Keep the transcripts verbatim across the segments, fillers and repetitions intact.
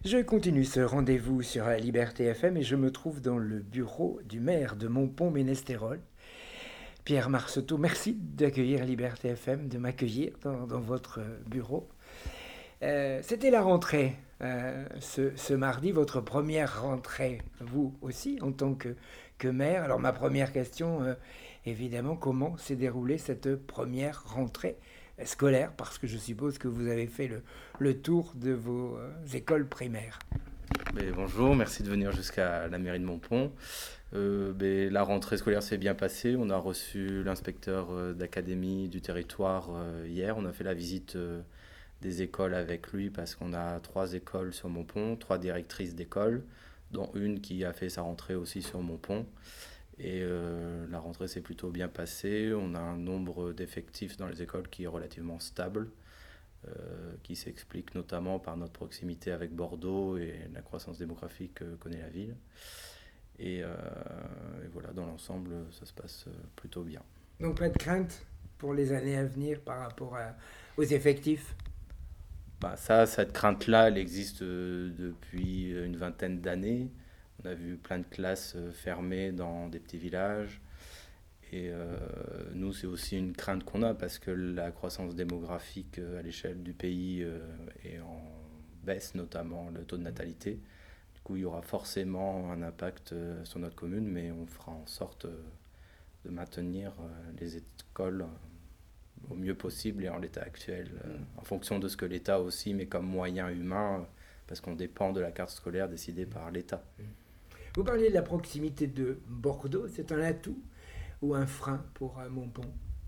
Je continue ce rendez-vous sur Liberté F M et je me trouve dans le bureau du maire de Montpont-Ménestérol. Pierre Marceau, merci d'accueillir Liberté F M, de m'accueillir dans, dans votre bureau. Euh, C'était la rentrée euh, ce, ce mardi, votre première rentrée, vous aussi, en tant que, que maire. Alors ma première question, euh, évidemment, comment s'est déroulée cette première rentrée scolaire, parce que je suppose que vous avez fait le, le tour de vos euh, écoles primaires. Mais bonjour, merci de venir jusqu'à la mairie de Montpont. Euh, ben, la rentrée scolaire s'est bien passée. On a reçu l'inspecteur euh, d'académie du territoire euh, hier. On a fait la visite euh, des écoles avec lui parce qu'on a trois écoles sur Montpont, trois directrices d'école, dont une qui a fait sa rentrée aussi sur Montpont. Et euh, la rentrée s'est plutôt bien passée. On a un nombre d'effectifs dans les écoles qui est relativement stable. Euh, qui s'explique notamment par notre proximité avec Bordeaux et la croissance démographique que connaît la ville. Et, euh, et voilà, dans l'ensemble, ça se passe plutôt bien. Donc pas de crainte pour les années à venir par rapport à, aux effectifs? Bah, ça, cette crainte-là, elle existe euh, depuis une vingtaine d'années. On a vu plein de classes euh, fermées dans des petits villages. Et euh, nous, c'est aussi une crainte qu'on a parce que la croissance démographique euh, à l'échelle du pays euh, est en baisse, notamment le taux de natalité. Du coup, il y aura forcément un impact euh, sur notre commune, mais on fera en sorte euh, de maintenir euh, les écoles euh, au mieux possible et en l'état actuel, euh, en fonction de ce que l'État aussi met comme moyen humain, euh, parce qu'on dépend de la carte scolaire décidée par l'État. Vous parliez de la proximité de Bordeaux, c'est un atout ou un frein pour euh, Montpont?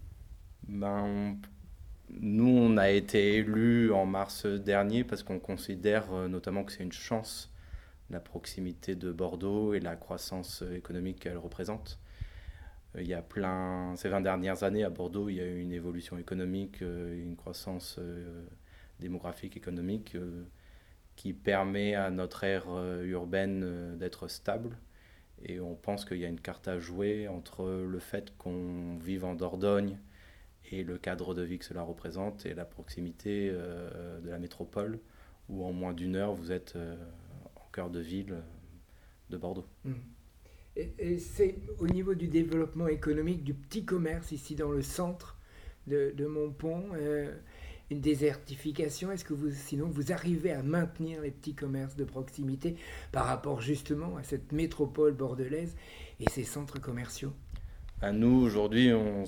Ben, nous, on a été élus en mars dernier parce qu'on considère euh, notamment que c'est une chance, la proximité de Bordeaux et la croissance économique qu'elle représente. Euh, Il y a plein, ces vingt dernières années à Bordeaux, il y a eu une évolution économique, euh, une croissance euh, démographique économique euh, qui permet à notre aire euh, urbaine euh, d'être stable. Et on pense qu'il y a une carte à jouer entre le fait qu'on vive en Dordogne et le cadre de vie que cela représente et la proximité euh, de la métropole où en moins d'une heure vous êtes euh, en cœur de ville euh, de Bordeaux. Mmh. Et, et c'est au niveau du développement économique du petit commerce ici dans le centre de, de Montpont, euh, une désertification. Est-ce que vous, sinon, vous arrivez à maintenir les petits commerces de proximité par rapport justement à cette métropole bordelaise et ces centres commerciaux? À nous aujourd'hui on,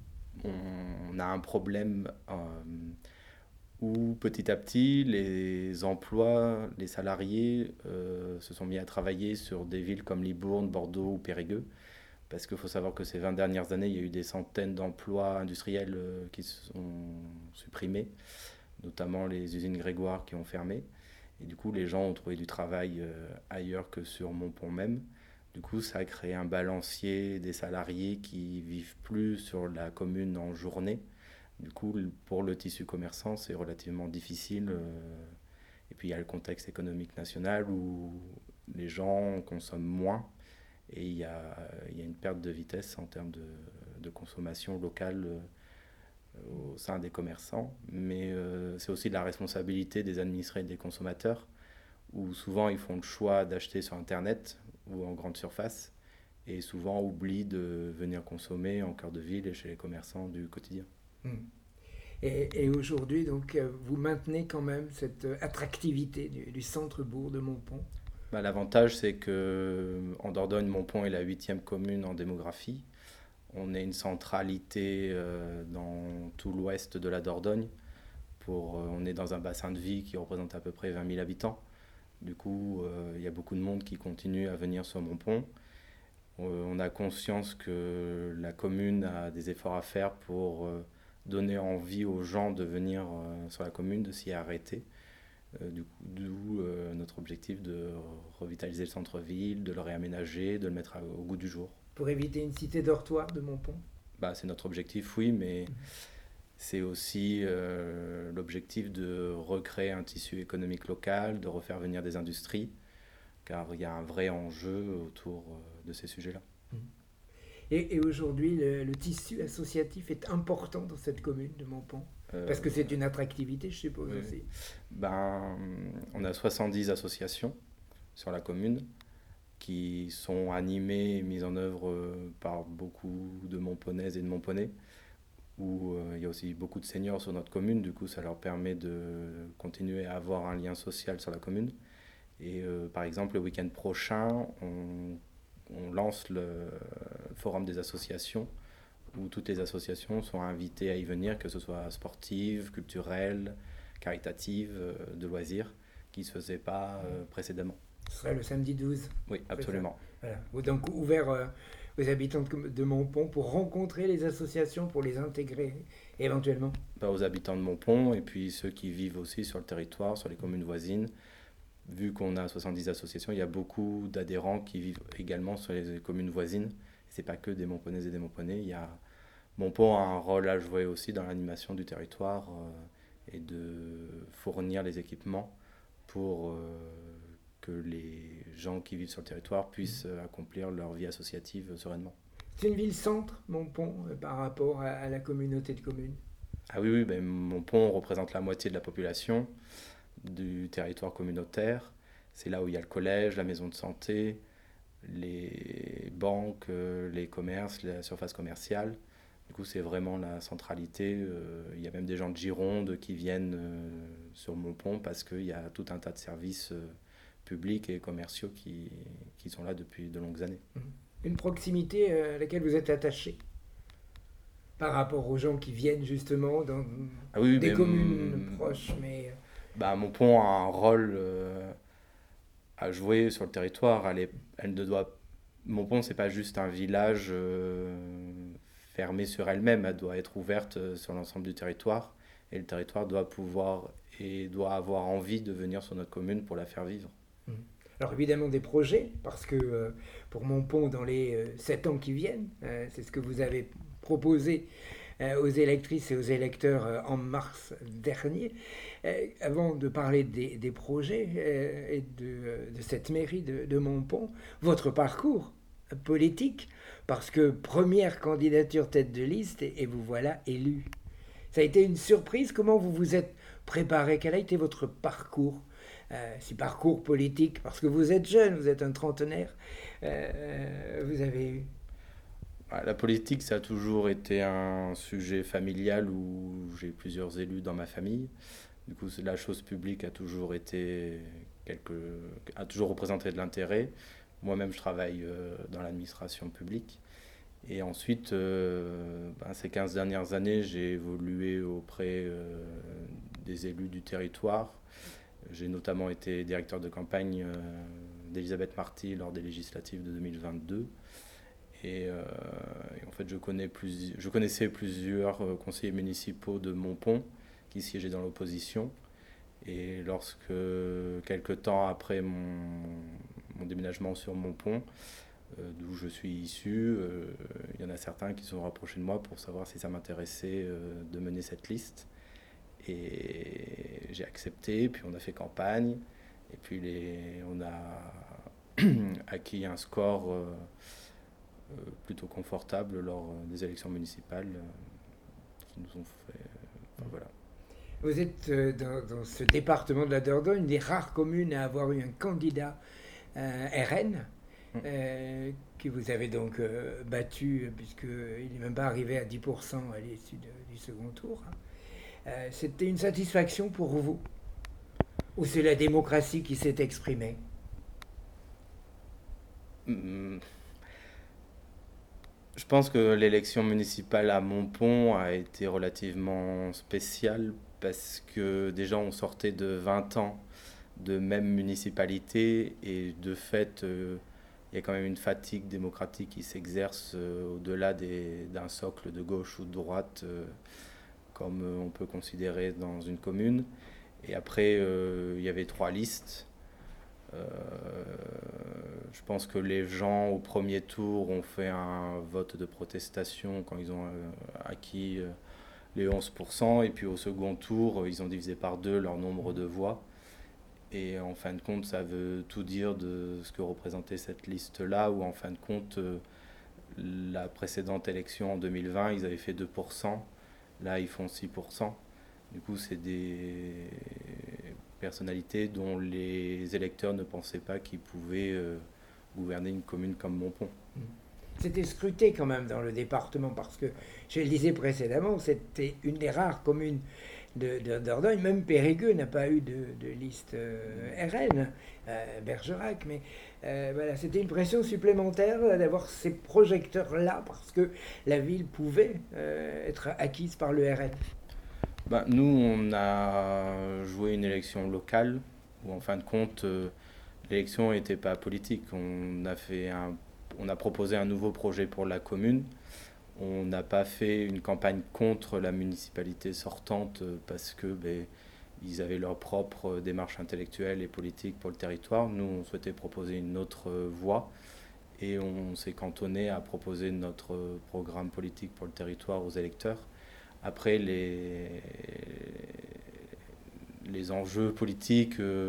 on a un problème euh, où petit à petit les emplois, les salariés euh, se sont mis à travailler sur des villes comme Libourne, Bordeaux ou Périgueux. Parce qu'il faut savoir que ces vingt dernières années, il y a eu des centaines d'emplois industriels euh, qui se sont supprimés, notamment les usines Grégoire qui ont fermé. Et du coup, les gens ont trouvé du travail euh, ailleurs que sur Montpont même. Du coup, ça a créé un balancier des salariés qui vivent plus sur la commune en journée. Du coup, pour le tissu commerçant, c'est relativement difficile. euh, Et puis, il y a le contexte économique national où les gens consomment moins et il y a, il y a une perte de vitesse en termes de, de consommation locale euh, au sein des commerçants. Mais euh, c'est aussi de la responsabilité des administrés et des consommateurs, où souvent ils font le choix d'acheter sur Internet ou en grande surface, et souvent oublient de venir consommer en cœur de ville et chez les commerçants du quotidien. Mmh. Et, et aujourd'hui, donc, euh, vous maintenez quand même cette euh, attractivité du, du centre-bourg de Montpont? Bah, l'avantage, c'est que en Dordogne, Montpont est la huitième commune en démographie. On est une centralité euh, dans tout l'ouest de la Dordogne. Pour, euh, on est dans un bassin de vie qui représente à peu près vingt mille habitants. Du coup, euh, il y a beaucoup de monde qui continue à venir sur Montpont. Euh, on a conscience que la commune a des efforts à faire pour euh, donner envie aux gens de venir euh, sur la commune, de s'y arrêter. Euh, du coup, d'où euh, notre objectif de revitaliser le centre-ville, de le réaménager, de le mettre à- au goût du jour. Pour éviter une cité dortoir de Montpont? Bah, c'est notre objectif, oui, mais c'est aussi euh, l'objectif de recréer un tissu économique local, de refaire venir des industries, car il y a un vrai enjeu autour euh, de ces sujets-là. Et, et aujourd'hui, le, le tissu associatif est important dans cette commune de Montpont? Euh, Parce que c'est une attractivité, je suppose oui, aussi. ben, on a soixante-dix associations sur la commune qui sont animées et mises en œuvre euh, par beaucoup de Montponnaises et de Montponnais, où euh, il y a aussi beaucoup de seniors sur notre commune, du coup ça leur permet de continuer à avoir un lien social sur la commune. Et euh, par exemple, le week-end prochain, on, on lance le forum des associations, où toutes les associations sont invitées à y venir, que ce soit sportives, culturelles, caritatives, euh, de loisirs, qui ne se faisaient pas euh, précédemment. Ce serait le samedi douze. Oui, absolument. Voilà. Donc ouvert euh, aux habitants de, de Montpont pour rencontrer les associations, pour les intégrer éventuellement. Pas aux habitants de Montpont et puis ceux qui vivent aussi sur le territoire, sur les communes voisines. Vu qu'on a soixante-dix associations, il y a beaucoup d'adhérents qui vivent également sur les communes voisines. Ce n'est pas que des Montponnaises et des Montponnais. Il y a... Montpont a un rôle à jouer aussi dans l'animation du territoire euh, et de fournir les équipements pour euh, que les gens qui vivent sur le territoire puissent euh, accomplir leur vie associative euh, sereinement. C'est une ville-centre, Montpont, euh, par rapport à, à la communauté de communes. Ah oui, oui ben, Montpont représente la moitié de la population du territoire communautaire. C'est là où il y a le collège, la maison de santé, les banques, euh, les commerces, la surface commerciale. Du coup, c'est vraiment la centralité. Euh, il y a même des gens de Gironde qui viennent euh, sur Montpont parce qu'il y a tout un tas de services euh, publics et commerciaux qui, qui sont là depuis de longues années. Une proximité euh, à laquelle vous êtes attaché par rapport aux gens qui viennent justement dans ah oui, des mais, communes hum, proches, mais... bah, Montpont a un rôle euh, à jouer sur le territoire. Elle, est, elle ne doit... Montpont, c'est pas juste un village euh, fermée sur elle-même, elle doit être ouverte sur l'ensemble du territoire et le territoire doit pouvoir et doit avoir envie de venir sur notre commune pour la faire vivre. Alors évidemment des projets, parce que euh, pour Montpont, dans les euh, sept ans qui viennent, euh, c'est ce que vous avez proposé euh, aux électrices et aux électeurs euh, en mars dernier. Euh, avant de parler des, des projets euh, et de, de cette mairie de, de Montpont, votre parcours politique, parce que première candidature tête de liste et, et vous voilà élu. Ça a été une surprise. Comment vous vous êtes préparé? Quel a été votre parcours, euh, si parcours politique? Parce que vous êtes jeune, vous êtes un trentenaire. Euh, vous avez eu... La politique, ça a toujours été un sujet familial où j'ai plusieurs élus dans ma famille. Du coup, la chose publique a toujours été quelque, a toujours représenté de l'intérêt. Moi-même, je travaille euh, dans l'administration publique. Et ensuite, euh, ben, ces quinze dernières années, j'ai évolué auprès euh, des élus du territoire. J'ai notamment été directeur de campagne euh, d'Elisabeth Marty lors des législatives de deux mille vingt-deux. Et, euh, et en fait, je, connais plus, je connaissais plusieurs euh, conseillers municipaux de Montpont qui siégeaient dans l'opposition. Et lorsque, quelques temps après mon, mon déménagement sur Montpont, euh, d'où je suis issu, euh, il y en a certains qui se sont rapprochés de moi pour savoir si ça m'intéressait euh, de mener cette liste. Et j'ai accepté, puis on a fait campagne, et puis les, on a acquis un score euh, euh, plutôt confortable lors des élections municipales euh, qui nous ont fait... Euh, enfin, voilà. Vous êtes euh, dans, dans ce département de la Dordogne, une des rares communes à avoir eu un candidat euh, R N, euh, que vous avez donc euh, battu, puisqu'il n'est même pas arrivé à dix pour cent à l'issue de, du second tour. Euh, c'était une satisfaction pour vous? Ou c'est la démocratie qui s'est exprimée? Mmh. Je pense que l'élection municipale à Montpont a été relativement spéciale parce que déjà on sortait de vingt ans de même municipalité et de fait euh, il y a quand même une fatigue démocratique qui s'exerce euh, au-delà des, d'un socle de gauche ou de droite euh, comme on peut considérer dans une commune. Et après euh, il y avait trois listes. Euh, je pense que les gens au premier tour ont fait un vote de protestation quand ils ont euh, acquis euh, les onze pour cent et puis au second tour euh, ils ont divisé par deux leur nombre de voix et en fin de compte ça veut tout dire de ce que représentait cette liste là où en fin de compte euh, la précédente élection en deux mille vingt, ils avaient fait deux pour cent. Là, ils font six pour cent. Du coup, c'est des personnalités dont les électeurs ne pensaient pas qu'ils pouvaient euh, gouverner une commune comme Montpont. C'était scruté quand même dans le département, parce que, je le disais précédemment, c'était une des rares communes de, de Dordogne. Même Périgueux n'a pas eu de, de liste euh, R N, euh, Bergerac, mais euh, voilà, c'était une pression supplémentaire d'avoir ces projecteurs-là, parce que la ville pouvait euh, être acquise par le R N. Ben, nous, on a joué une élection locale, où en fin de compte, euh, l'élection n'était pas politique. On a fait un On a proposé un nouveau projet pour la commune. On n'a pas fait une campagne contre la municipalité sortante parce que ben, ils avaient leur propre démarche intellectuelle et politique pour le territoire. Nous, on souhaitait proposer une autre voie et on s'est cantonné à proposer notre programme politique pour le territoire aux électeurs. Après, les, les enjeux politiques euh,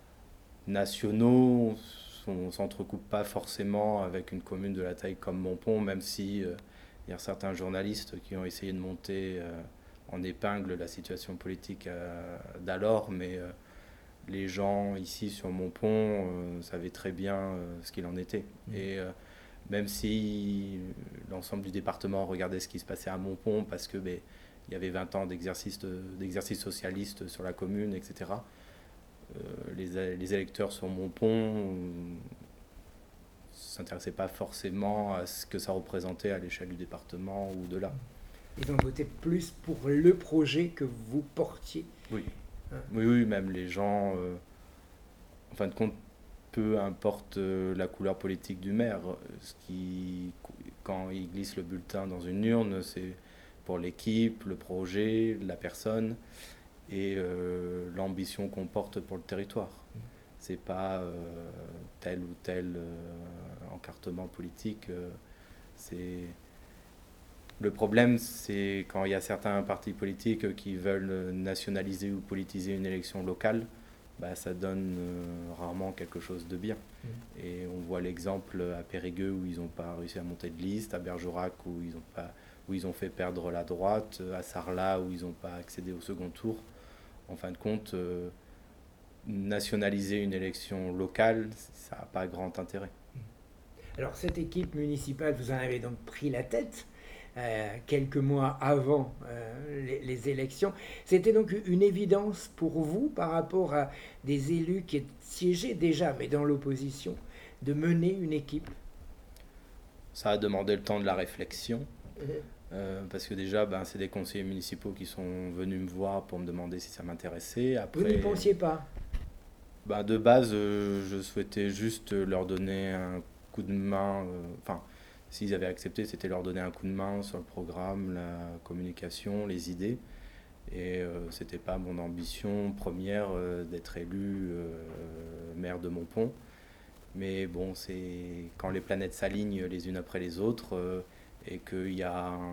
nationaux, on ne s'entrecoupe pas forcément avec une commune de la taille comme Montpont, même si euh, il y a certains journalistes qui ont essayé de monter euh, en épingle la situation politique euh, d'alors, mais euh, les gens ici sur Montpont euh, savaient très bien euh, ce qu'il en était. Mmh. Et euh, même si l'ensemble du département regardait ce qui se passait à Montpont, parce que ben, il y avait vingt ans d'exercice, de, d'exercice socialiste sur la commune, et cetera, Euh, les, les électeurs sur Montpont ne s'intéressaient pas forcément à ce que ça représentait à l'échelle du département ou de là. Ils ont voté plus pour le projet que vous portiez. Oui, hein. oui, oui, même les gens, euh, en fin de compte, peu importe euh, la couleur politique du maire, ce qui, quand il glisse le bulletin dans une urne, c'est pour l'équipe, le projet, la personne et euh, l'ambition qu'on porte pour le territoire. C'est pas euh, tel ou tel euh, encartement politique. Euh, c'est... Le problème, c'est quand il y a certains partis politiques qui veulent nationaliser ou politiser une élection locale, bah, ça donne euh, rarement quelque chose de bien. Mmh. Et on voit l'exemple à Périgueux où ils n'ont pas réussi à monter de liste, à Bergerac où ils ont, pas, où ils ont fait perdre la droite, à Sarlat où ils n'ont pas accédé au second tour. En fin de compte, euh, nationaliser une élection locale, ça n'a pas grand intérêt. Alors cette équipe municipale, vous en avez donc pris la tête euh, quelques mois avant euh, les, les élections. C'était donc une évidence pour vous par rapport à des élus qui siégeaient déjà, mais dans l'opposition, de mener une équipe? Ça a demandé le temps de la réflexion. Mmh. Euh, parce que déjà, ben, c'est des conseillers municipaux qui sont venus me voir pour me demander si ça m'intéressait. Après, vous n'y pensiez pas? Ben, de base, euh, je souhaitais juste leur donner un coup de main. Enfin, euh, s'ils avaient accepté, c'était leur donner un coup de main sur le programme, la communication, les idées. Et euh, c'était pas mon ambition première euh, d'être élu euh, maire de Montpont. Mais bon, c'est quand les planètes s'alignent les unes après les autres. Euh, et qu'il y a un,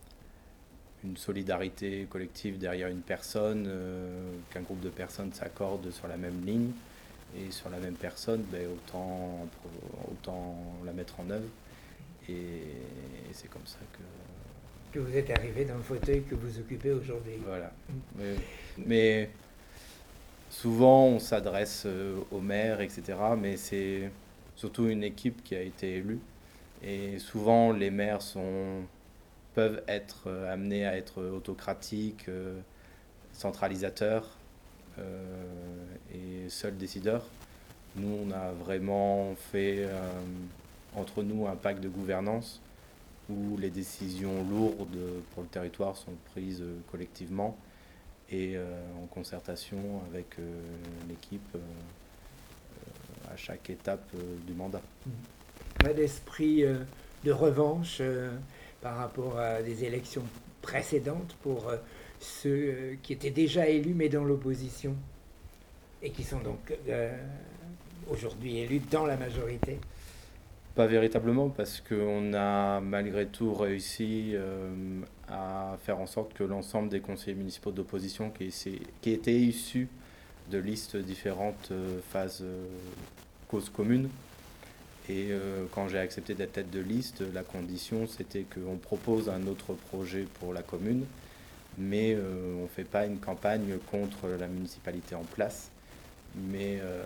une solidarité collective derrière une personne, euh, qu'un groupe de personnes s'accorde sur la même ligne et sur la même personne, ben autant, autant la mettre en œuvre. Et, et c'est comme ça que... que vous êtes arrivé dans le fauteuil que vous occupez aujourd'hui. Voilà. Mais, mais souvent, on s'adresse au maire, et cetera, mais c'est surtout une équipe qui a été élue. Et souvent, les maires sont, peuvent être amenés à être autocratiques, euh, centralisateurs euh, et seuls décideurs. Nous, on a vraiment fait euh, entre nous un pacte de gouvernance où les décisions lourdes pour le territoire sont prises collectivement et euh, en concertation avec euh, l'équipe euh, à chaque étape euh, du mandat. Mmh. Pas d'esprit euh, de revanche euh, par rapport à des élections précédentes pour euh, ceux euh, qui étaient déjà élus mais dans l'opposition et qui sont donc euh, aujourd'hui élus dans la majorité? Pas véritablement, parce qu'on a malgré tout réussi euh, à faire en sorte que l'ensemble des conseillers municipaux d'opposition qui, qui étaient issus de listes différentes euh, fassent euh, cause commune. Et euh, quand j'ai accepté d'être tête de liste, la condition c'était qu'on propose un autre projet pour la commune, mais euh, on ne fait pas une campagne contre la municipalité en place. Mais euh,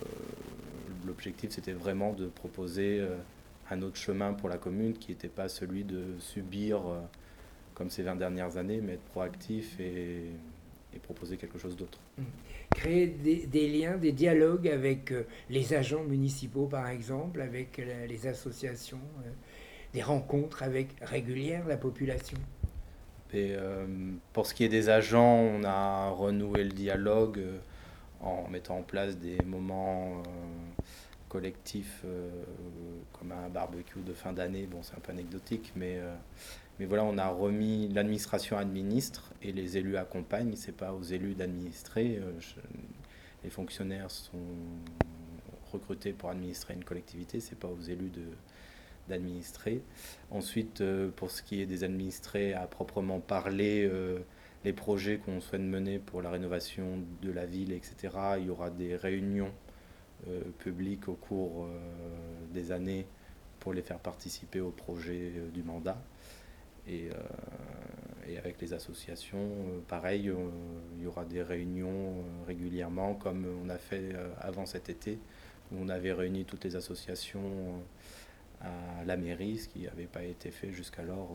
l'objectif c'était vraiment de proposer euh, un autre chemin pour la commune qui n'était pas celui de subir euh, comme ces vingt dernières années, mais être proactif et, et proposer quelque chose d'autre. Créer des, des liens, des dialogues avec euh, les agents municipaux par exemple, avec la, les associations, euh, des rencontres avec régulières la population. Et euh, pour ce qui est des agents, on a renoué le dialogue euh, en mettant en place des moments euh, collectifs euh, comme un barbecue de fin d'année. Bon, c'est un peu anecdotique, mais, euh, mais voilà, on a remis l'administration administre et les élus accompagnent. C'est pas aux élus d'administrer. Euh, je- les fonctionnaires sont recrutés pour administrer une collectivité, c'est pas aux élus de d'administrer. Ensuite, euh, pour ce qui est des administrés à proprement parler, euh, les projets qu'on souhaite mener pour la rénovation de la ville, et cetera, il y aura des réunions euh, publiques au cours euh, des années pour les faire participer au projet euh, du mandat. Et, euh, et avec les associations, euh, pareil, euh, il y aura des réunions euh, régulièrement, comme on a fait euh, avant cet été, où on avait réuni toutes les associations euh, à la mairie, ce qui n'avait pas été fait jusqu'alors.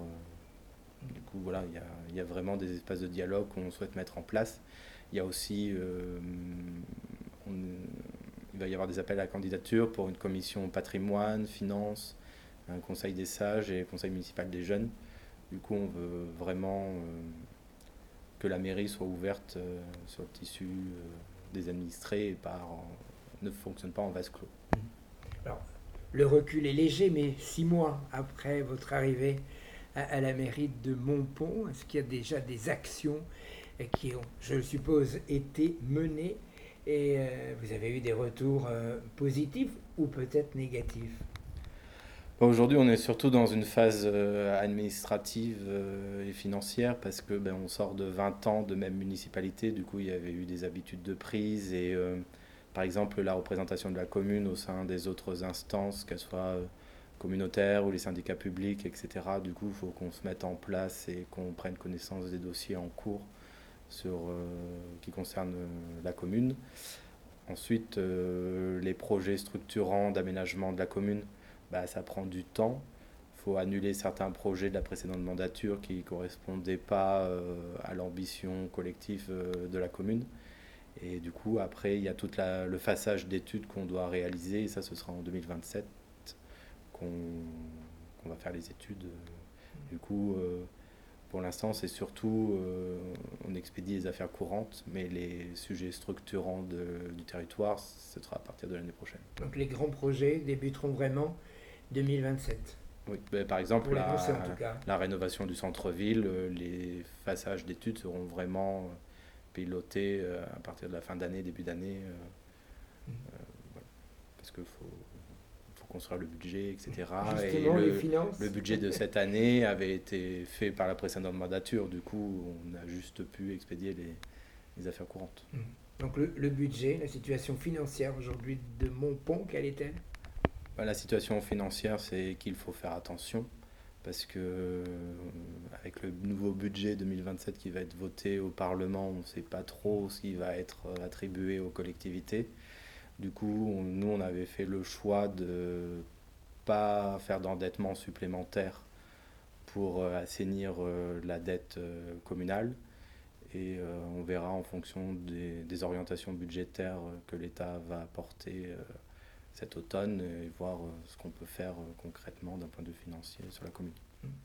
Du coup, voilà, il y a, il y a vraiment des espaces de dialogue qu'on souhaite mettre en place. Il y a aussi, euh, on- il va y avoir des appels à candidature pour une commission patrimoine, finance, un conseil des sages et un conseil municipal des jeunes. Du coup, on veut vraiment euh, que la mairie soit ouverte euh, sur le tissu euh, des administrés et pas en- ne fonctionne pas en vase clos. Alors, le recul est léger, mais six mois après votre arrivée à, à la mairie de Montpont, est-ce qu'il y a déjà des actions euh, qui ont, je le suppose, été menées et euh, vous avez eu des retours euh, positifs ou peut-être négatifs? Bon, aujourd'hui, on est surtout dans une phase euh, administrative euh, et financière parce que ben, on sort de vingt ans de même municipalité. Du coup, il y avait eu des habitudes de prise et euh, par exemple la représentation de la commune au sein des autres instances, qu'elles soient euh, communautaires ou les syndicats publics, et cetera. Du coup, il faut qu'on se mette en place et qu'on prenne connaissance des dossiers en cours sur, euh, qui concernent euh, la commune. Ensuite, euh, les projets structurants d'aménagement de la commune, bah, ça prend du temps. Il faut annuler certains projets de la précédente mandature qui ne correspondaient pas euh, à l'ambition collective euh, de la commune. Et du coup, après, il y a tout le façage d'études qu'on doit réaliser. Et ça, ce sera en deux mille vingt-sept qu'on qu'on va faire les études. Du coup, euh, pour l'instant, c'est surtout, euh, on expédie les affaires courantes, mais les sujets structurants de- du territoire, ce sera à partir de l'année prochaine. Donc les grands projets débuteront vraiment deux mille vingt-sept, Oui, ben, par exemple, pour les Français en la, tout cas. la rénovation du centre-ville, euh, les façages d'études seront vraiment euh, pilotés euh, à partir de la fin d'année, début d'année, euh, Mm. voilà, parce qu'il faut, faut construire le budget, et cetera. Et Justement, les le, finances. le budget de cette année avait été fait par la précédente mandature, du coup, on a juste pu expédier les, les affaires courantes. Mm. Donc le, le budget, la situation financière aujourd'hui de Montpont, quelle est-elle? Ben, la situation financière, c'est qu'il faut faire attention, parce que euh, avec le nouveau budget deux mille vingt-sept qui va être voté au Parlement, on ne sait pas trop ce qui va être euh, attribué aux collectivités. Du coup, on- nous, on avait fait le choix de pas faire d'endettement supplémentaire pour euh, assainir euh, la dette euh, communale. Et euh, on verra en fonction des, des orientations budgétaires euh, que l'État va apporter euh, cet automne et voir euh, ce qu'on peut faire euh, concrètement d'un point de vue financier sur la commune.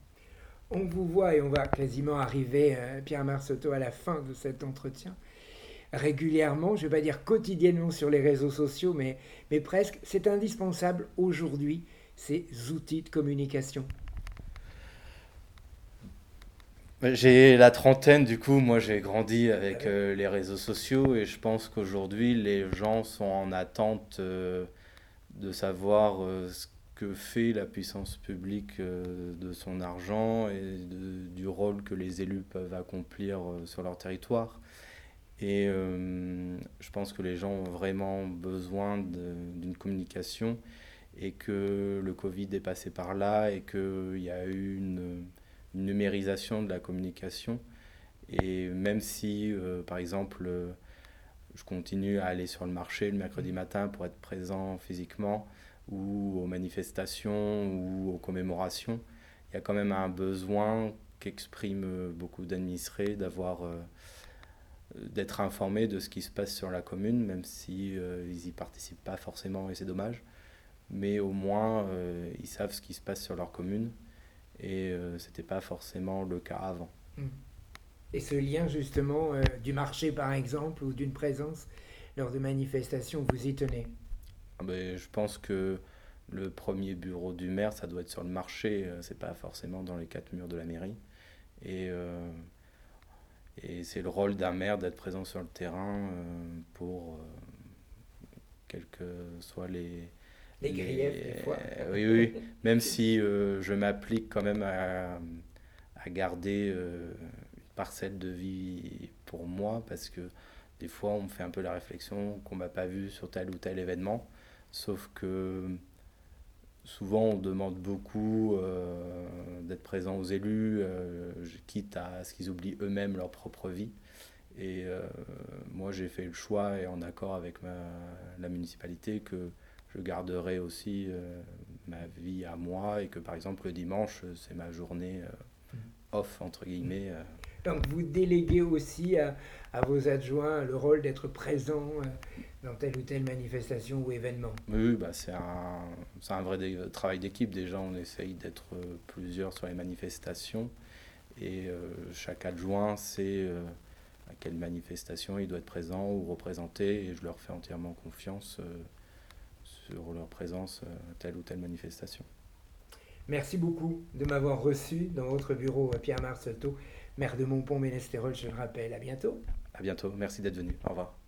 On vous voit et on va quasiment arriver, euh, Pierre Marceau, à la fin de cet entretien. Régulièrement, je ne vais pas dire quotidiennement sur les réseaux sociaux, mais, mais presque, c'est indispensable aujourd'hui, ces outils de communication. J'ai la trentaine, du coup, moi j'ai grandi avec euh, les réseaux sociaux et je pense qu'aujourd'hui les gens sont en attente euh, de savoir euh, ce que fait la puissance publique euh, de son argent et de- du rôle que les élus peuvent accomplir euh, sur leur territoire. Et euh, je pense que les gens ont vraiment besoin de- d'une communication et que le Covid est passé par là et qu'il y a eu une, une numérisation de la communication. Et même si, euh, par exemple, euh, je continue à aller sur le marché le mercredi matin pour être présent physiquement, ou aux manifestations, ou aux commémorations, il y a quand même un besoin qu'expriment beaucoup d'administrés d'avoir, euh, d'être informés de ce qui se passe sur la commune, même si euh, ils n'y participent pas forcément et c'est dommage. Mais au moins, euh, ils savent ce qui se passe sur leur commune, et euh, ce n'était pas forcément le cas avant. Et ce lien justement euh, du marché par exemple, ou d'une présence lors de manifestations, vous y tenez? Ah ben, je pense que le premier bureau du maire, ça doit être sur le marché, euh, c'est pas forcément dans les quatre murs de la mairie. Et, euh, et c'est le rôle d'un maire d'être présent sur le terrain euh, pour, euh, quels que soient les, Les griefs, des fois. euh, oui, oui, oui. Même si euh, je m'applique quand même à, à garder euh, une parcelle de vie pour moi, parce que des fois on me fait un peu la réflexion qu'on m'a pas vu sur tel ou tel événement, sauf que souvent on demande beaucoup euh, d'être présent aux élus, euh, quitte à ce qu'ils oublient eux-mêmes leur propre vie. Et euh, moi j'ai fait le choix, et en accord avec ma, la municipalité, que je garderai aussi euh, ma vie à moi, et que par exemple le dimanche c'est ma journée euh, off entre guillemets. Euh. Donc vous déléguez aussi à, à vos adjoints le rôle d'être présent euh, dans telle ou telle manifestation ou événement. Oui, bah c'est un, c'est un vrai dé- travail d'équipe. Déjà on essaye d'être euh, plusieurs sur les manifestations, et euh, chaque adjoint sait euh, à quelle manifestation il doit être présent ou représenté, et je leur fais entièrement confiance euh, sur leur présence à telle ou telle manifestation. Merci beaucoup de m'avoir reçu dans votre bureau, Pierre Marceteau, maire de Montpont-Ménestérol, je le rappelle. À bientôt. À bientôt, merci d'être venu. Au revoir.